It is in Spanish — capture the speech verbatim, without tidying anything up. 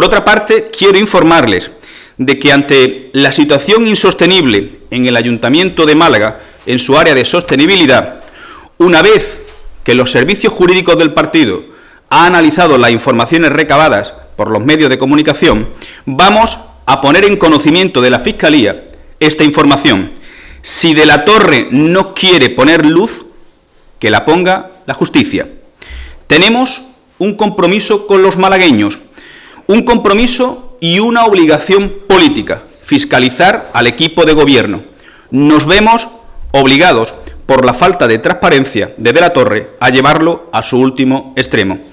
otra parte, quiero informarles de que ante la situación insostenible en el Ayuntamiento de Málaga, en su área de sostenibilidad, una vez que los servicios jurídicos del partido han analizado las informaciones recabadas por los medios de comunicación, vamos a poner en conocimiento de la Fiscalía esta información. Si De la Torre no quiere poner luz, que la ponga la justicia. Tenemos un compromiso con los malagueños, un compromiso y una obligación política, fiscalizar al equipo de gobierno. Nos vemos obligados, por la falta de transparencia de De la Torre, a llevarlo a su último extremo.